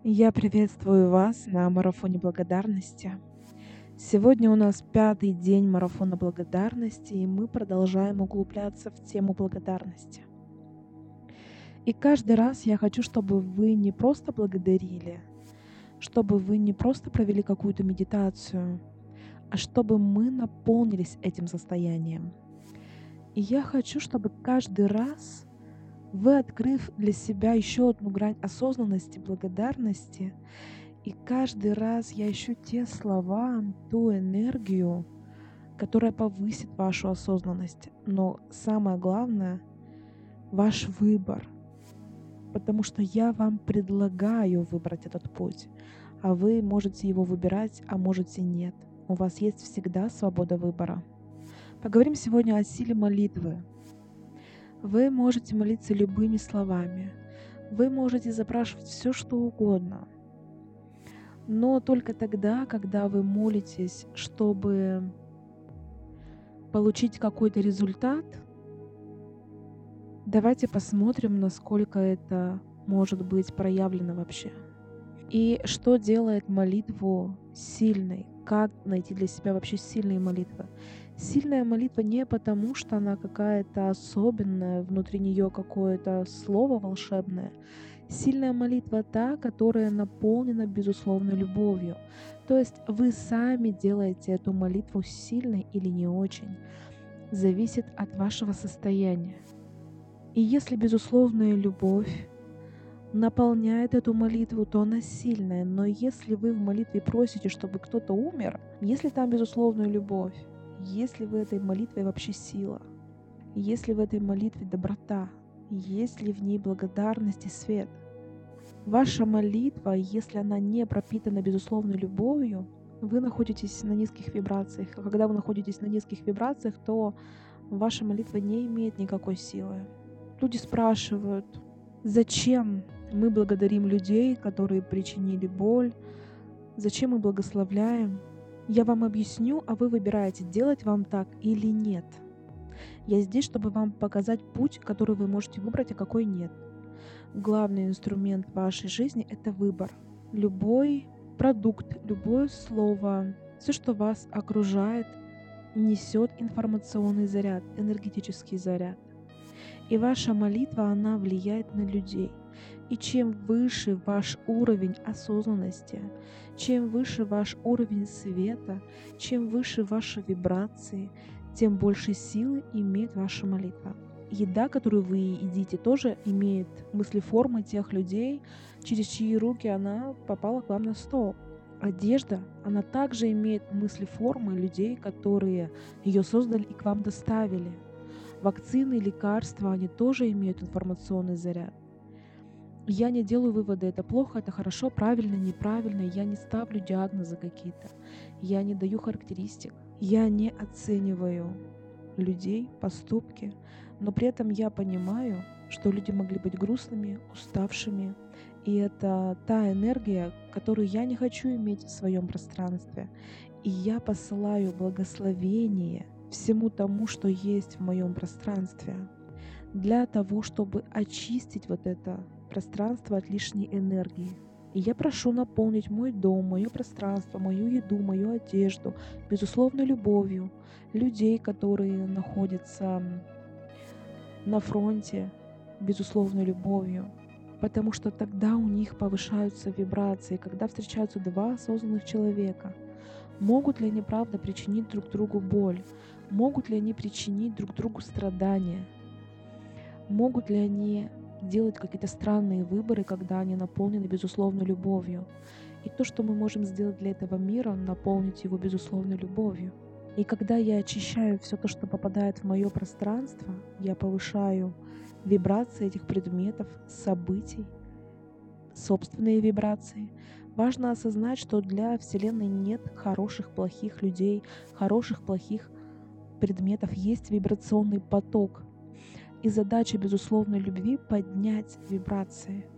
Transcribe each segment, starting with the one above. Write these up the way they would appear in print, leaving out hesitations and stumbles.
Я приветствую вас на марафоне благодарности. Сегодня у нас пятый день марафона благодарности, и мы продолжаем углубляться в тему благодарности. И каждый раз я хочу, чтобы вы не просто благодарили, чтобы вы не просто провели какую-то медитацию, а чтобы мы наполнились этим состоянием. И я хочу, чтобы каждый раз вы, открыв для себя еще одну грань осознанности, благодарности, и каждый раз я ищу те слова, ту энергию, которая повысит вашу осознанность. Но самое главное — ваш выбор. Потому что я вам предлагаю выбрать этот путь, а вы можете его выбирать, а можете нет. У вас есть всегда свобода выбора. Поговорим сегодня о силе молитвы. Вы можете молиться любыми словами. Вы можете запрашивать все, что угодно. Но только тогда, когда вы молитесь, чтобы получить какой-то результат, давайте посмотрим, насколько это может быть проявлено вообще. И что делает молитву сильной? Как найти для себя вообще сильные молитвы? Сильная молитва не потому, что она какая-то особенная, внутри нее какое-то слово волшебное. Сильная молитва та, которая наполнена безусловной любовью. То есть вы сами делаете эту молитву сильной или не очень. Зависит от вашего состояния. И если безусловная любовь наполняет эту молитву, то она сильная. Но если вы в молитве просите, чтобы кто-то умер, если там безусловная любовь, если в этой молитве вообще сила, если в этой молитве доброта, есть ли в ней благодарность и свет, ваша молитва, если она не пропитана безусловной любовью, вы находитесь на низких вибрациях. А когда вы находитесь на низких вибрациях, то ваша молитва не имеет никакой силы. Люди спрашивают, зачем мы благодарим людей, которые причинили боль, зачем мы благословляем. Я вам объясню, а вы выбираете, делать вам так или нет. Я здесь, чтобы вам показать путь, который вы можете выбрать, а какой нет. Главный инструмент вашей жизни — это выбор. Любой продукт, любое слово, все, что вас окружает, несет информационный заряд, энергетический заряд. И ваша молитва, она влияет на людей. И чем выше ваш уровень осознанности, чем выше ваш уровень света, чем выше ваши вибрации, тем больше силы имеет ваша молитва. Еда, которую вы едите, тоже имеет мыслеформы тех людей, через чьи руки она попала к вам на стол. Одежда, она также имеет мыслеформы людей, которые ее создали и к вам доставили. Вакцины, лекарства, они тоже имеют информационный заряд. Я не делаю выводы, это плохо, это хорошо, правильно, неправильно. Я не ставлю диагнозы какие-то. Я не даю характеристик. Я не оцениваю людей, поступки. Но при этом я понимаю, что люди могли быть грустными, уставшими. И это та энергия, которую я не хочу иметь в своем пространстве. И я посылаю благословение всему тому, что есть в моем пространстве, для того, чтобы очистить вот это пространство от лишней энергии. И я прошу наполнить мой дом, мое пространство, мою еду, мою одежду, безусловно, любовью, людей, которые находятся на фронте, безусловной любовью, потому что тогда у них повышаются вибрации, когда встречаются два осознанных человека. Могут ли они, правда, причинить друг другу боль? Могут ли они причинить друг другу страдания? Могут ли они делать какие-то странные выборы, когда они наполнены безусловной любовью? И то, что мы можем сделать для этого мира, наполнить его безусловной любовью. И когда я очищаю все то, что попадает в мое пространство, я повышаю вибрации этих предметов, событий, собственные вибрации. Важно осознать, что для Вселенной нет хороших, плохих людей, хороших, плохих предметов. Есть вибрационный поток. И задача безусловной любви — поднять вибрации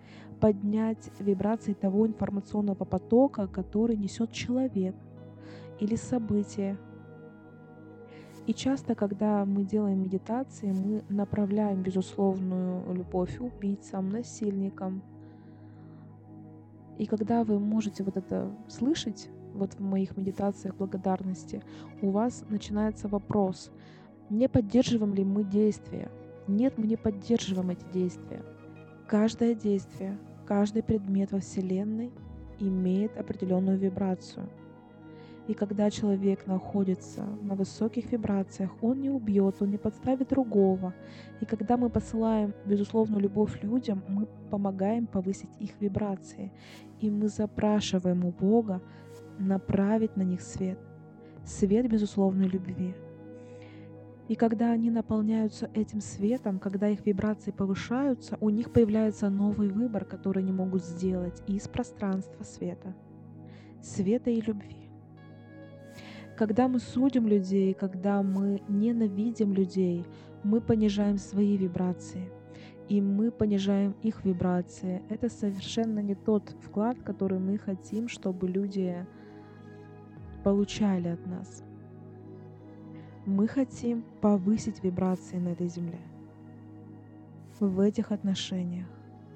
того информационного потока, который несет человек или событие. И часто, когда мы делаем медитации, мы направляем безусловную любовь убийцам, насильникам, И когда вы можете вот это слышать, вот в моих медитациях благодарности, у вас начинается вопрос, не поддерживаем ли мы действия? Нет, мы не поддерживаем эти действия. Каждое действие, каждый предмет во Вселенной имеет определенную вибрацию. И когда человек находится на высоких вибрациях, он не убьет, он не подставит другого. И когда мы посылаем безусловную любовь людям, мы помогаем повысить их вибрации. И мы запрашиваем у Бога направить на них свет. Свет безусловной любви. И когда они наполняются этим светом, когда их вибрации повышаются, у них появляется новый выбор, который они могут сделать из пространства света и любви. Когда мы судим людей, когда мы ненавидим людей, мы понижаем свои вибрации, и мы понижаем их вибрации. Это совершенно не тот вклад, который мы хотим, чтобы люди получали от нас. Мы хотим повысить вибрации на этой земле, в этих отношениях.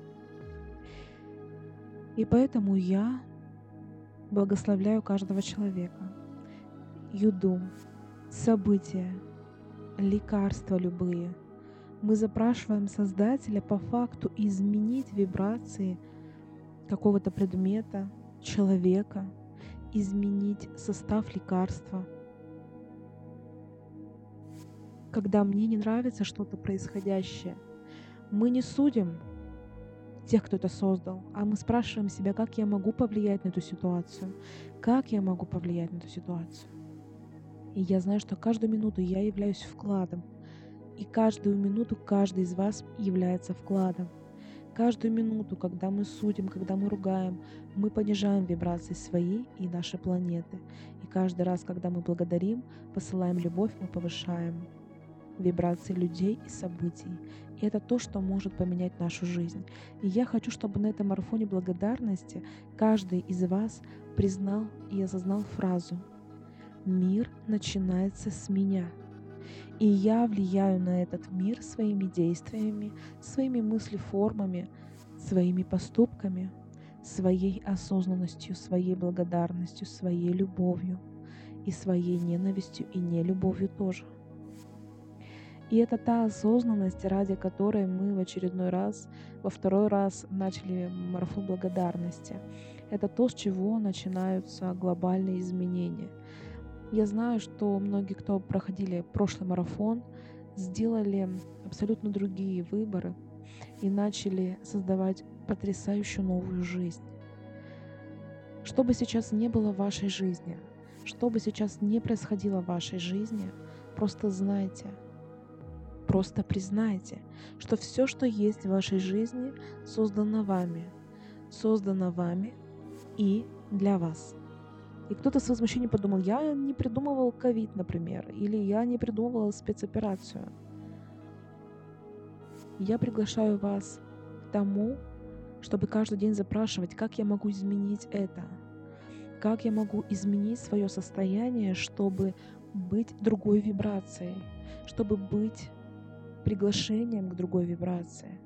И поэтому я благословляю каждого человека. Еду, события, лекарства любые. Мы запрашиваем Создателя по факту изменить вибрации какого-то предмета, человека, изменить состав лекарства. Когда мне не нравится что-то происходящее, мы не судим тех, кто это создал, а мы спрашиваем себя, как я могу повлиять на эту ситуацию, как я могу повлиять на эту ситуацию. И я знаю, что каждую минуту я являюсь вкладом. И каждую минуту каждый из вас является вкладом. Каждую минуту, когда мы судим, когда мы ругаем, мы понижаем вибрации своей и нашей планеты. И каждый раз, когда мы благодарим, посылаем любовь, мы повышаем вибрации людей и событий. И это то, что может поменять нашу жизнь. И я хочу, чтобы на этом марафоне благодарности каждый из вас признал и осознал фразу: «Мир начинается с меня». И я влияю на этот мир своими действиями, своими мыслеформами, своими поступками, своей осознанностью, своей благодарностью, своей любовью и своей ненавистью и нелюбовью тоже. И это та осознанность, ради которой мы во второй раз начали марафон благодарности. Это то, с чего начинаются глобальные изменения. Я знаю, что многие, кто проходили прошлый марафон, сделали абсолютно другие выборы и начали создавать потрясающую новую жизнь. Что бы сейчас ни было в вашей жизни, что бы сейчас ни происходило в вашей жизни, просто знайте, просто признайте, что все, что есть в вашей жизни, создано вами и для вас. И кто-то с возмущением подумал: я не придумывал ковид, например, или я не придумывала спецоперацию. Я приглашаю вас к тому, чтобы каждый день запрашивать, как я могу изменить это, как я могу изменить свое состояние, чтобы быть другой вибрацией, чтобы быть приглашением к другой вибрации.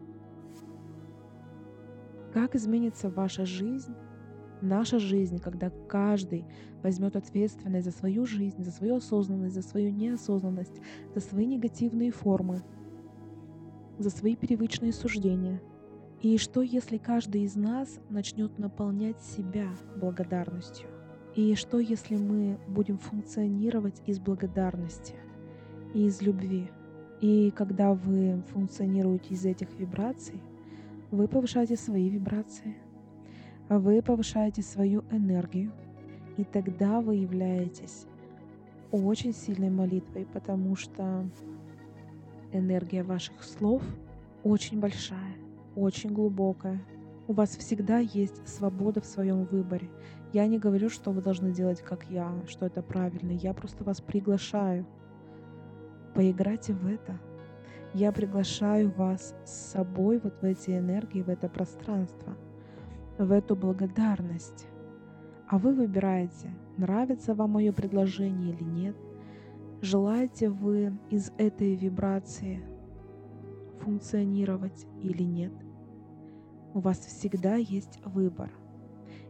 Как изменится ваша жизнь, наша жизнь, когда каждый возьмет ответственность за свою жизнь, за свою осознанность, за свою неосознанность, за свои негативные формы, за свои привычные суждения. И что, если каждый из нас начнет наполнять себя благодарностью? И что, если мы будем функционировать из благодарности и из любви? И когда вы функционируете из этих вибраций, вы повышаете свои вибрации, вы повышаете свою энергию, и тогда вы являетесь очень сильной молитвой, потому что энергия ваших слов очень большая, очень глубокая. У вас всегда есть свобода в своем выборе. Я не говорю, что вы должны делать, как я, что это правильно. Я просто вас приглашаю. Поиграйте в это. Я приглашаю вас с собой вот в эти энергии, в это пространство, в эту благодарность. А вы выбираете, нравится вам мое предложение или нет. Желаете вы из этой вибрации функционировать или нет. У вас всегда есть выбор.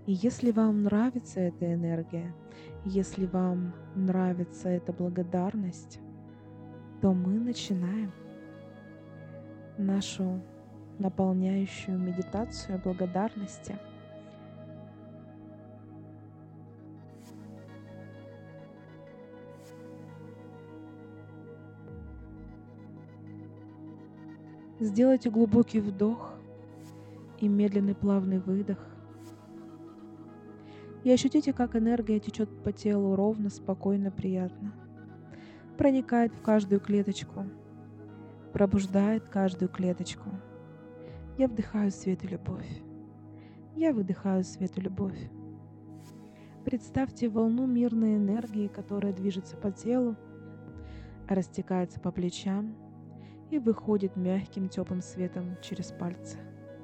И если вам нравится эта энергия, если вам нравится эта благодарность, то мы начинаем нашу наполняющую медитацию благодарности. Сделайте глубокий вдох и медленный плавный выдох. И ощутите, как энергия течет по телу ровно, спокойно, приятно. Проникает в каждую клеточку, пробуждает каждую клеточку. Я вдыхаю свет и любовь. Я выдыхаю свет и любовь. Представьте волну мирной энергии, которая движется по телу, растекается по плечам и выходит мягким теплым светом через пальцы.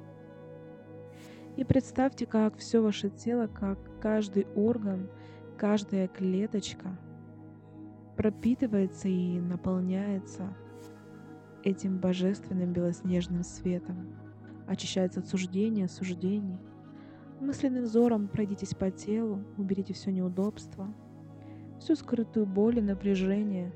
И представьте, как все ваше тело, как каждый орган, каждая клеточка пропитывается и наполняется этим божественным белоснежным светом, очищается от суждений, осуждений. Мысленным взором пройдитесь по телу, уберите все неудобство, всю скрытую боль и напряжение.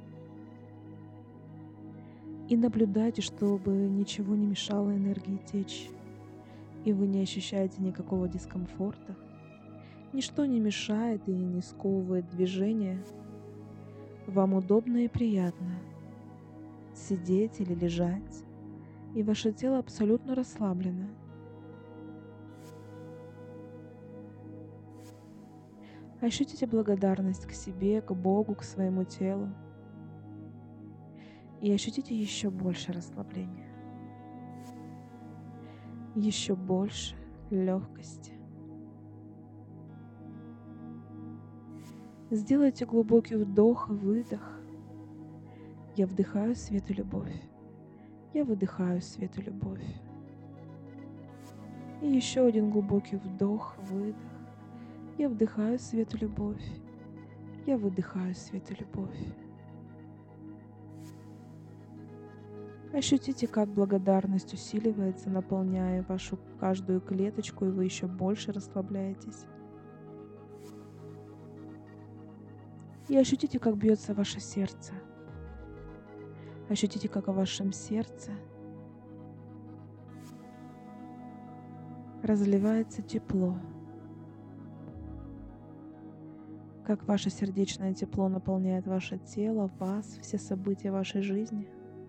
И наблюдайте, чтобы ничего не мешало энергии течь, и вы не ощущаете никакого дискомфорта. Ничто не мешает и не сковывает движение. Вам удобно и приятно сидеть или лежать, и ваше тело абсолютно расслаблено. Ощутите благодарность к себе, к Богу, к своему телу. И ощутите еще больше расслабления, еще больше легкости. Сделайте глубокий вдох и выдох. Я вдыхаю свет и любовь. Я выдыхаю свет и любовь. И еще один глубокий вдох, выдох. Я вдыхаю свет и любовь. Я выдыхаю свет и любовь. Ощутите, как благодарность усиливается, наполняя вашу каждую клеточку, и вы еще больше расслабляетесь. И ощутите, как бьется ваше сердце. Ощутите, как в вашем сердце разливается тепло. Как ваше сердечное тепло наполняет ваше тело, вас, все события вашей жизни.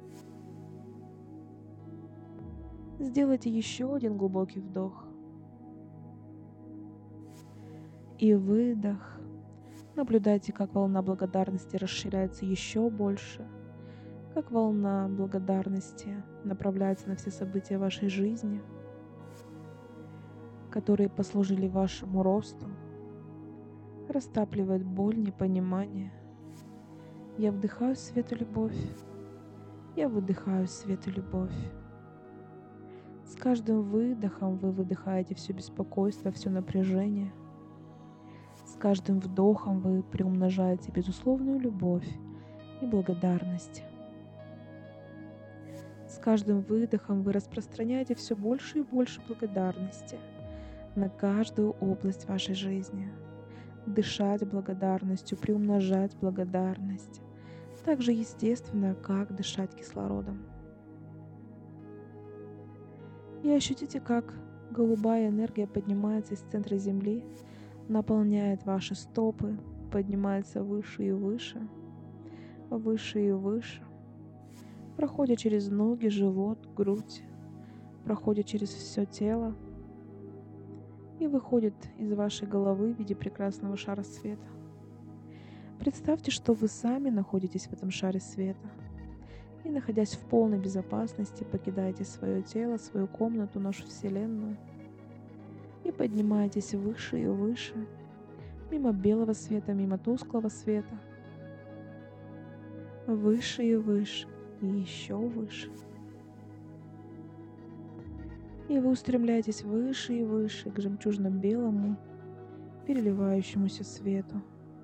Сделайте еще один глубокий вдох и выдох. Наблюдайте, как волна благодарности расширяется еще больше, как волна благодарности направляется на все события вашей жизни, которые послужили вашему росту, растапливает боль, непонимание. Я вдыхаю свет и любовь. Я выдыхаю свет и любовь. С каждым выдохом вы выдыхаете все беспокойство, все напряжение. С каждым вдохом вы приумножаете безусловную любовь и благодарность. С каждым выдохом вы распространяете все больше и больше благодарности на каждую область вашей жизни. Дышать благодарностью, приумножать благодарность. Так же естественно, как дышать кислородом. И ощутите, как голубая энергия поднимается из центра Земли, наполняет ваши стопы, поднимается выше и выше, выше и выше, проходит через ноги, живот, грудь, проходит через все тело и выходит из вашей головы в виде прекрасного шара света. Представьте, что вы сами находитесь в этом шаре света. И, находясь в полной безопасности, покидаете свое тело, свою комнату, нашу Вселенную. И поднимаетесь выше и выше, мимо белого света, мимо тусклого света. Выше и выше, и еще выше. И вы устремляетесь выше и выше к жемчужно-белому, переливающемуся свету.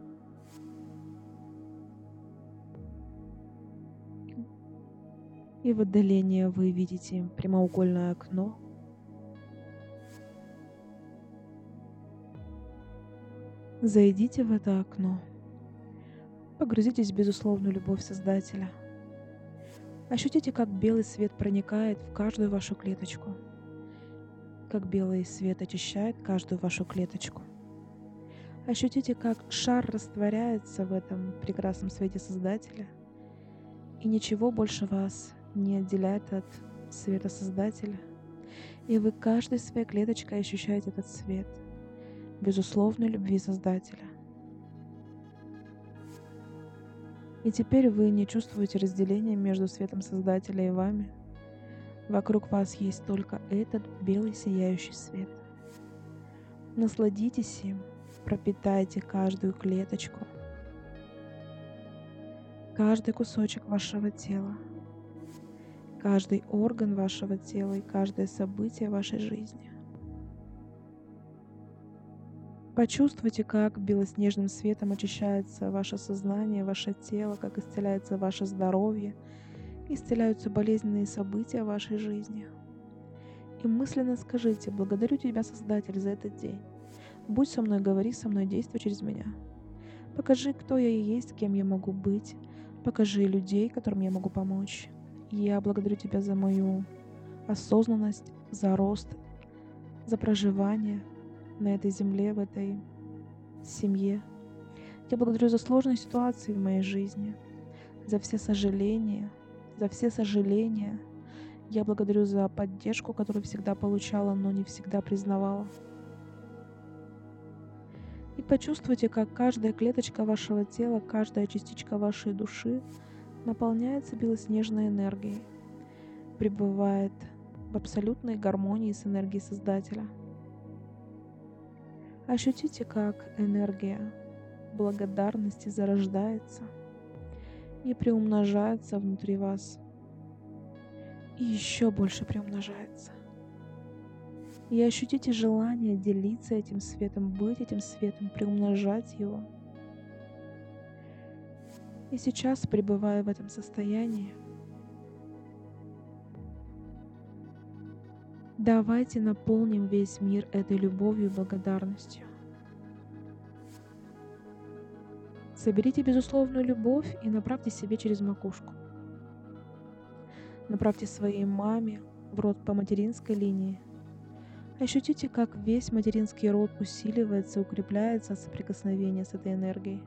И в отдалении вы видите прямоугольное окно. Зайдите в это окно. Погрузитесь в безусловную любовь Создателя. Ощутите, как белый свет проникает в каждую вашу клеточку, как белый свет очищает каждую вашу клеточку. Ощутите, как шар растворяется в этом прекрасном свете Создателя, и ничего больше вас не отделяет от света Создателя. И вы каждой своей клеточкой ощущаете этот свет безусловной любви Создателя. И теперь вы не чувствуете разделения между светом Создателя и вами. Вокруг вас есть только этот белый сияющий свет. Насладитесь им, пропитайте каждую клеточку, каждый кусочек вашего тела, каждый орган вашего тела и каждое событие вашей жизни. Почувствуйте, как белоснежным светом очищается ваше сознание, ваше тело, как исцеляется ваше здоровье, исцеляются болезненные события вашей жизни. И мысленно скажите: «Благодарю Тебя, Создатель, за этот день. Будь со мной, говори со мной, действуй через меня. Покажи, кто я и есть, кем я могу быть. Покажи людей, которым я могу помочь. Я благодарю Тебя за мою осознанность, за рост, за проживание на этой земле, в этой семье. Я благодарю за сложные ситуации в моей жизни, за все сожаления, Я благодарю за поддержку, которую всегда получала, но не всегда признавала. И почувствуйте, как каждая клеточка вашего тела, каждая частичка вашей души наполняется белоснежной энергией, пребывает в абсолютной гармонии с энергией Создателя. Ощутите, как энергия благодарности зарождается и приумножается внутри вас, и еще больше приумножается. И ощутите желание делиться этим светом, быть этим светом, приумножать его. И сейчас, пребывая в этом состоянии, давайте наполним весь мир этой любовью и благодарностью. Соберите безусловную любовь и направьте себе через макушку. Направьте своей маме в род по материнской линии. Ощутите, как весь материнский род усиливается, укрепляется от соприкосновения с этой энергией.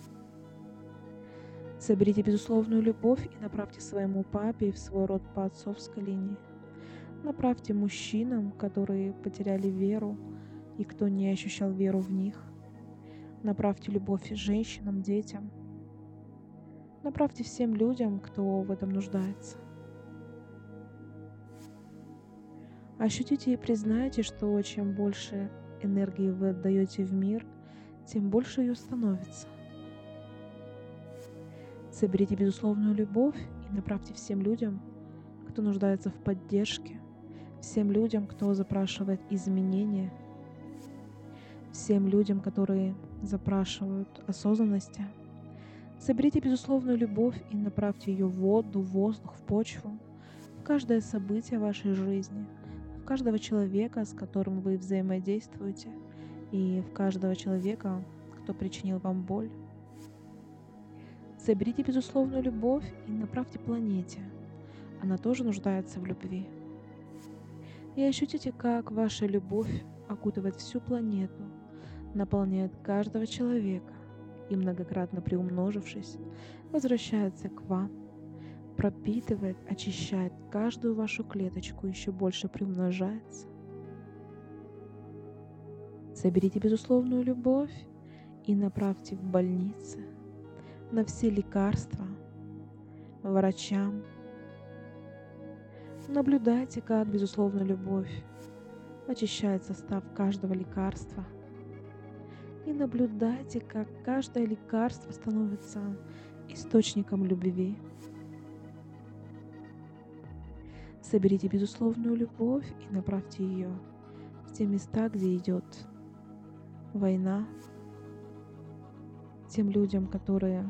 Соберите безусловную любовь и направьте своему папе и в свой род по отцовской линии. Направьте мужчинам, которые потеряли веру и кто не ощущал веру в них. Направьте любовь женщинам, детям. Направьте всем людям, кто в этом нуждается. Ощутите и признайте, что чем больше энергии вы отдаете в мир, тем больше ее становится. Соберите безусловную любовь и направьте всем людям, кто нуждается в поддержке, всем людям, кто запрашивает изменения, всем людям, которые запрашивают осознанности. Соберите безусловную любовь и направьте ее в воду, в воздух, в почву, в каждое событие вашей жизни, в каждого человека, с которым вы взаимодействуете, и в каждого человека, кто причинил вам боль. Соберите безусловную любовь и направьте планете. Она тоже нуждается в любви. И ощутите, как ваша любовь окутывает всю планету, наполняет каждого человека и, многократно приумножившись, возвращается к вам, пропитывает, очищает каждую вашу клеточку, еще больше приумножается. Соберите безусловную любовь и направьте в больницы, на все лекарства, врачам. Наблюдайте, как безусловная любовь очищает состав каждого лекарства. И наблюдайте, как каждое лекарство становится источником любви. Соберите безусловную любовь и направьте ее в те места, где идет война, тем людям, которые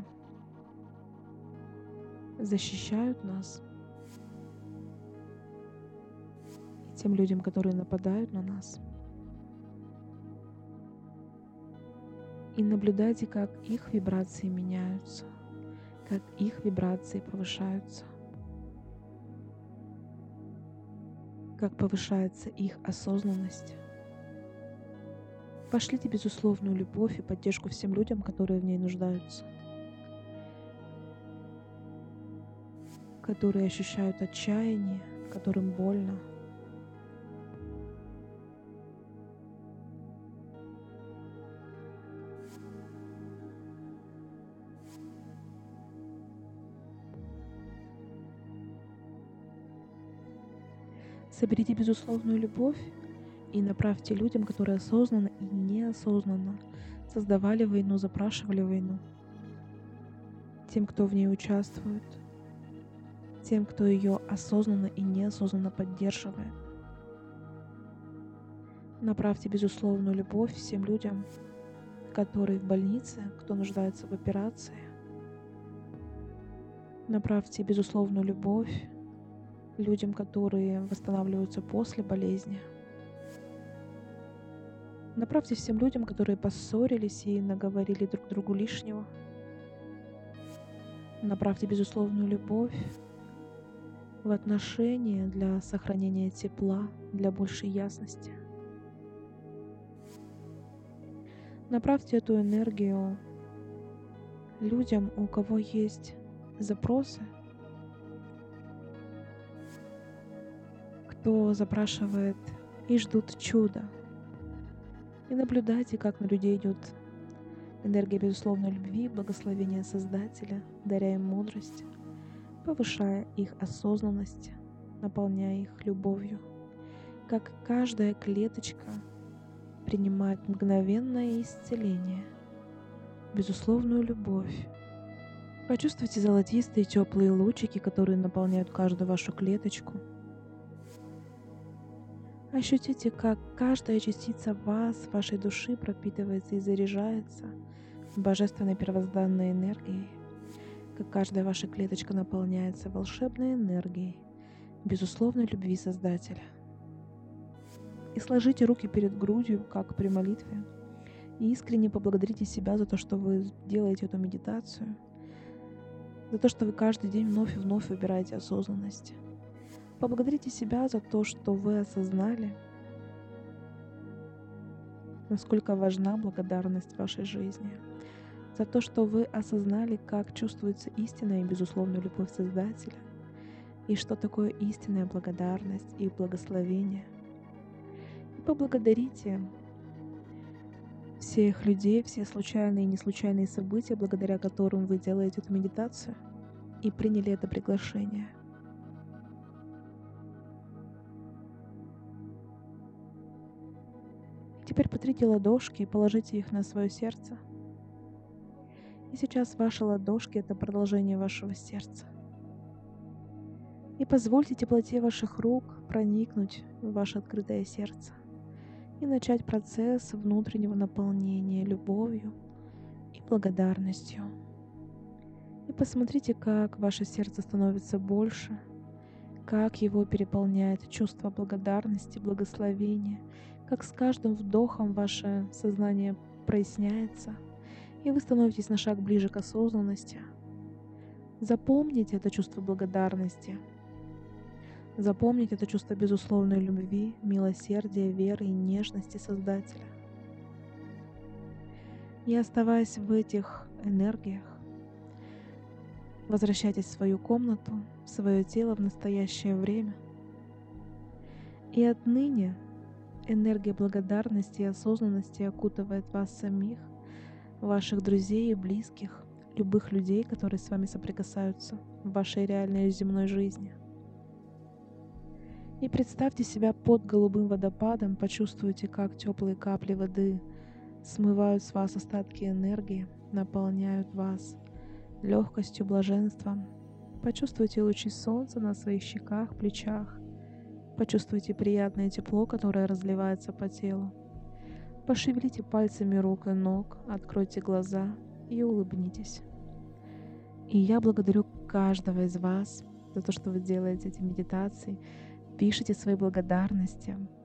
защищают нас, и тем людям, которые нападают на нас. И наблюдайте, как их вибрации меняются, как их вибрации повышаются, как повышается их осознанность. Пошлите безусловную любовь и поддержку всем людям, которые в ней нуждаются, которые ощущают отчаяние, которым больно. Соберите безусловную любовь и направьте людям, которые осознанно и неосознанно создавали войну, запрашивали войну. Тем, кто в ней участвует, тем, кто ее осознанно и неосознанно поддерживает. Направьте безусловную любовь всем людям, которые в больнице, кто нуждается в операции. Направьте безусловную любовь людям, которые восстанавливаются после болезни. Направьте всем людям, которые поссорились и наговорили друг другу лишнего. Направьте безусловную любовь в отношения для сохранения тепла, для большей ясности. Направьте эту энергию людям, у кого есть запросы, кто запрашивает и ждут чуда. И наблюдайте, как на людей идет энергия безусловной любви, благословения Создателя, даря им мудрость, повышая их осознанность, наполняя их любовью. Как каждая клеточка принимает мгновенное исцеление, безусловную любовь. Почувствуйте золотистые теплые лучики, которые наполняют каждую вашу клеточку. Ощутите, как каждая частица вас, вашей души пропитывается и заряжается божественной первозданной энергией, как каждая ваша клеточка наполняется волшебной энергией, безусловной любви Создателя. И сложите руки перед грудью, как при молитве, и искренне поблагодарите себя за то, что вы делаете эту медитацию, за то, что вы каждый день вновь и вновь выбираете осознанность. Поблагодарите себя за то, что вы осознали, насколько важна благодарность в вашей жизни, за то, что вы осознали, как чувствуется истинная и безусловная любовь Создателя, и что такое истинная благодарность и благословение. И поблагодарите всех людей, все случайные и неслучайные события, благодаря которым вы делаете эту медитацию, и приняли это приглашение. Теперь потрите ладошки и положите их на свое сердце. И сейчас ваши ладошки — это продолжение вашего сердца. И позвольте теплоте ваших рук проникнуть в ваше открытое сердце и начать процесс внутреннего наполнения любовью и благодарностью. И посмотрите, как ваше сердце становится больше, как его переполняет чувство благодарности, благословения, как с каждым вдохом ваше сознание проясняется, и вы становитесь на шаг ближе к осознанности. Запомните это чувство благодарности. Запомните это чувство безусловной любви, милосердия, веры и нежности Создателя. И оставаясь в этих энергиях, возвращайтесь в свою комнату, в свое тело в настоящее время. И отныне энергия благодарности и осознанности окутывает вас самих, ваших друзей и близких, любых людей, которые с вами соприкасаются в вашей реальной земной жизни. И представьте себя под голубым водопадом, почувствуйте, как теплые капли воды смывают с вас остатки энергии, наполняют вас легкостью, блаженством. Почувствуйте лучи солнца на своих щеках, плечах. Почувствуйте приятное тепло, которое разливается по телу. Пошевелите пальцами рук и ног, откройте глаза и улыбнитесь. И я благодарю каждого из вас за то, что вы делаете эти медитации, пишите свои благодарности,